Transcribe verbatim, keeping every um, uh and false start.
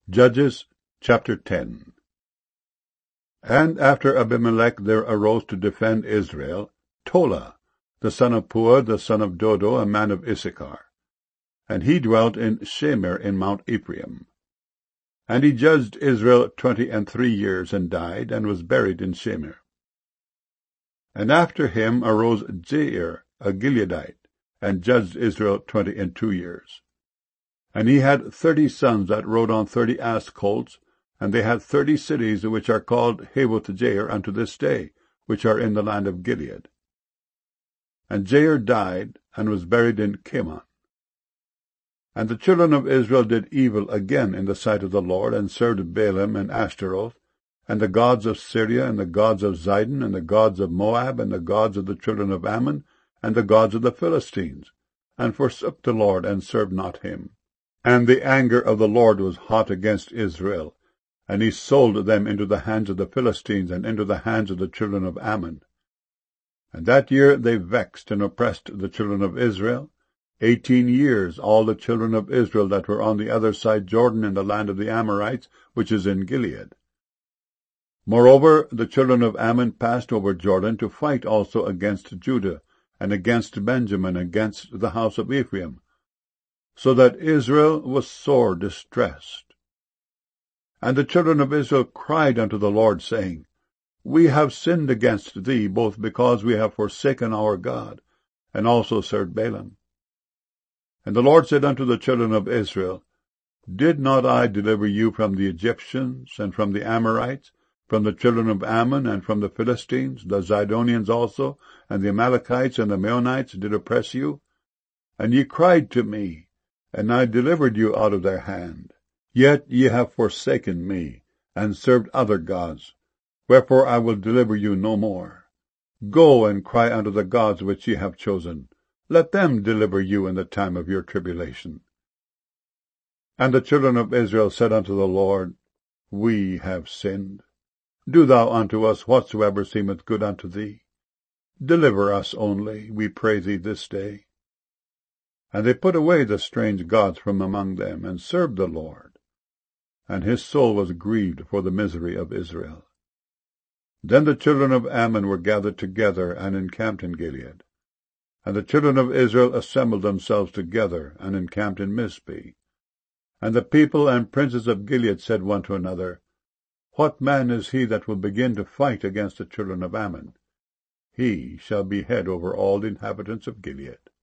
Judges chapter ten. And after Abimelech there arose to defend Israel Tola, the son of Puah, the son of Dodo, a man of Issachar. And he dwelt in Shemer in Mount Ephraim. And he judged Israel twenty and three years, and died, and was buried in Shemer. And after him arose Jair, a Gileadite, and judged Israel twenty and two years. And he had thirty sons that rode on thirty ass colts, and they had thirty cities which are called Havoth Jair unto this day, which are in the land of Gilead. And Jair died, and was buried in Chemon. And the children of Israel did evil again in the sight of the Lord, and served Baalim and Ashtaroth, and the gods of Syria, and the gods of Zidon, and the gods of Moab, and the gods of the children of Ammon, and the gods of the Philistines, and forsook the Lord, and served not him. And the anger of the Lord was hot against Israel, and he sold them into the hands of the Philistines, and into the hands of the children of Ammon. And that year they vexed and oppressed the children of Israel, eighteen years, all the children of Israel that were on the other side Jordan in the land of the Amorites, which is in Gilead. Moreover, the children of Ammon passed over Jordan to fight also against Judah, and against Benjamin, against the house of Ephraim, so that Israel was sore distressed. And the children of Israel cried unto the Lord, saying, We have sinned against thee, both because we have forsaken our God, and also served Baalim. And the Lord said unto the children of Israel, Did not I deliver you from the Egyptians, and from the Amorites, from the children of Ammon, and from the Philistines? The Zidonians also, and the Amalekites, and the Meunites did oppress you. And ye cried to me, and I delivered you out of their hand. Yet ye have forsaken me, and served other gods. Wherefore I will deliver you no more. Go and cry unto the gods which ye have chosen. Let them deliver you in the time of your tribulation. And the children of Israel said unto the Lord, We have sinned. Do thou unto us whatsoever seemeth good unto thee. Deliver us only, we pray thee, this day. And they put away the strange gods from among them, and served the Lord. And his soul was grieved for the misery of Israel. Then the children of Ammon were gathered together, and encamped in Gilead. And the children of Israel assembled themselves together, and encamped in Mizpeh. And the people and princes of Gilead said one to another, What man is he that will begin to fight against the children of Ammon? He shall be head over all the inhabitants of Gilead.